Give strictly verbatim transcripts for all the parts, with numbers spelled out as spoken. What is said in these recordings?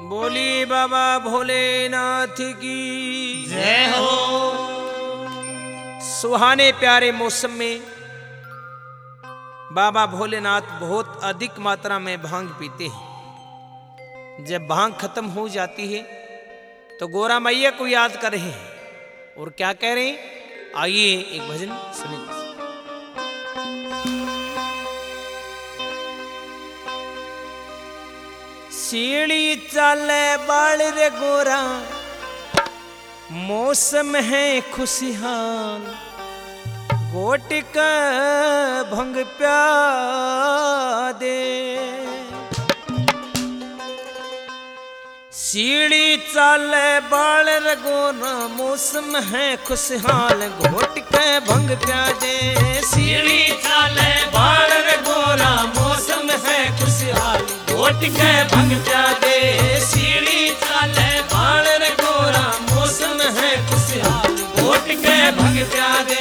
बोली बाबा भोलेनाथ की जय हो। सुहाने प्यारे मौसम में बाबा भोलेनाथ बहुत अधिक मात्रा में भांग पीते हैं। जब भांग खत्म हो जाती है तो गोरा मैया को याद कर रहे हैं और क्या कह रहे हैं, आइए एक भजन सुनिए। सीढ़ी चाले बाल रे गोरा, मौसम है खुशहाल, गोट का भंग प्या दे। सीढ़ी चाले बाल रे गोरा, मौसम है खुशहाल, घोट के भंग प्या दे। सीढ़ी चाले बाल रे गोरा, मौसम है खुशहाल, घोट के भंग प्या दे। सीढ़ी चाले बाल रे गोरा, मौसम है खुशहाल, घोट के भंग प्या दे।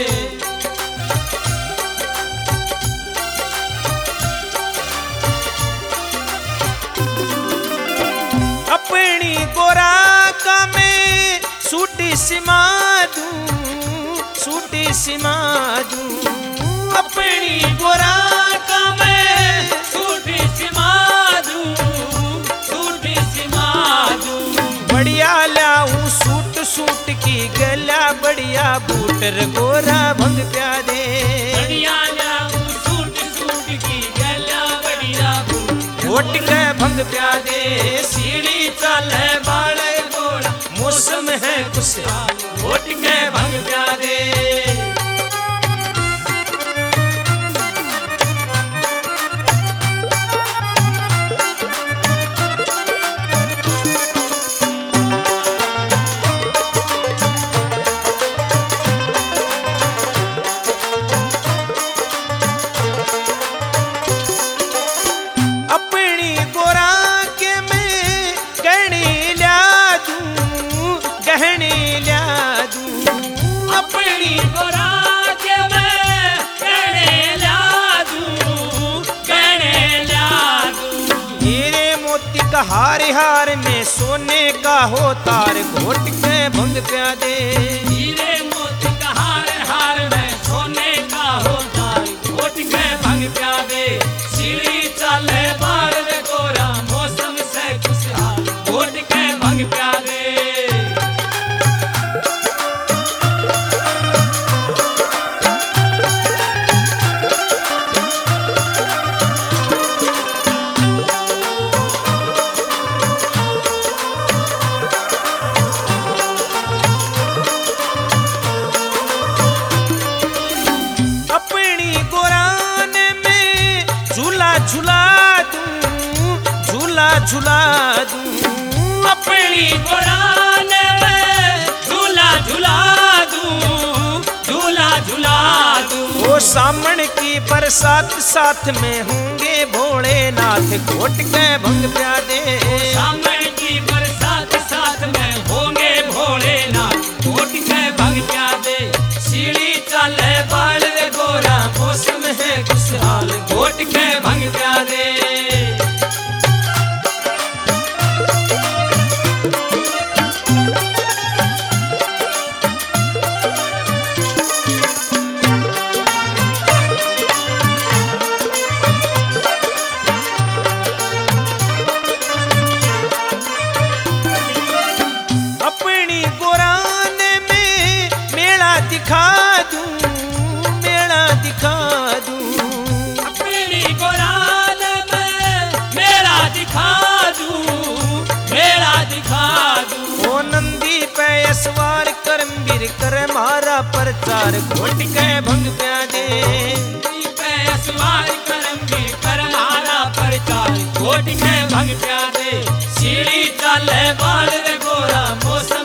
अपनी गोरा का मैं सूटी सिमा दूं, सूटी सिमा दूं। अपनी गोरा का मैं सूटी सिमा दूं, सूटी सिमा दूं। बढ़िया लाऊं सूट सूट की गला, बढ़िया बूटर गोरा भंग प्या दे। बढ़िया लाऊं सूट सूट की गला, बढ़िया बूट घोट के भंग प्या दे। सीढ़ी चाले बाल गोरा, मौसम है खुशहाल, घोट के भंग प्या दे। अपनी गोरा के मैं गहने ला दूं, गहने ला दूं। अपनी गोरा के मैं गहने ला दूं, गहने ला दूं। हीरे मोती का हार हार में सोने का हो तार, घोट के भंग प्या दे। हीरे मोती का हार हार में सोने का होता, घोट के भंग प्या दे। सीढ़ी चाले बाल रे गोरा, मौसम से खुशहाल, घोट के भंग प्या दे। अपनी गोरान में झूला झूला दूं, झूला झूला दूं। अपनी गोरान में झूला झूला दूं, झूला झूला दूं। वो सामन की बरसात साथ में होंगे भोलेनाथ, घोट के भंग प्या दे। सामन की बरसात साथ में होंगे भोलेनाथ, घोट के भंग प्या दे। सीढ़ी चाले बाल रे गोरा, मौसम है खुशहाल, घोट के भंग प्या दे। अपनी गोरान में मेला दिखा दूं, मेला दिखा दूं। अपनी गोरान में मेरा दिखा दूं, मेरा दिखा दूं। ओ नंदी पे सवार करमवीर कर मारा प्रचार, घोट के भंग प्या दे। पे सवार करंगी कर मारा प्रचार, घोट के भंग प्या दे। सीढ़ी चाले बाल रे गोरा, मौसम